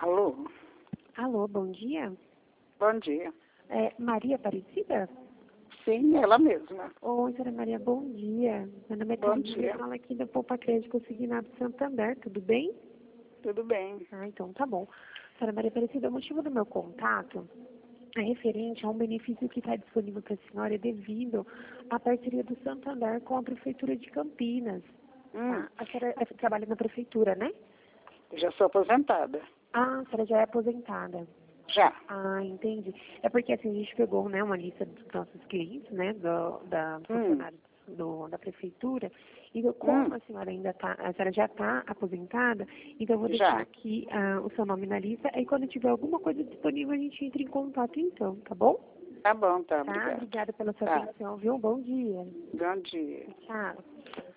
Alô? Alô, bom dia. Bom dia. É Maria Aparecida? Sim, ela mesma. Oi, senhora Maria, bom dia. Meu nome é Bom Camila, dia. eu falo aqui da Poupa Crédito Consignado Santander, tudo bem? Tudo bem. Ah, então tá bom. Senhora Maria Aparecida, o motivo do meu contato é referente a um benefício que está disponível para a senhora devido à parceria do Santander com a Prefeitura de Campinas. Tá? A senhora trabalha na Prefeitura, né? Já sou aposentada. Ah, a senhora já é aposentada. Já. Ah, entendi. É porque assim, a gente pegou, né, uma lista dos nossos clientes, né, da funcionários da prefeitura, então como a senhora ainda tá, a senhora já está aposentada, então eu vou deixar Já. aqui o seu nome na lista, e quando tiver alguma coisa disponível a gente entra em contato então, tá bom? Tá bom, tá. Tá? Obrigada. Obrigada pela sua Tá. atenção, viu? Bom dia. Bom dia. Tchau.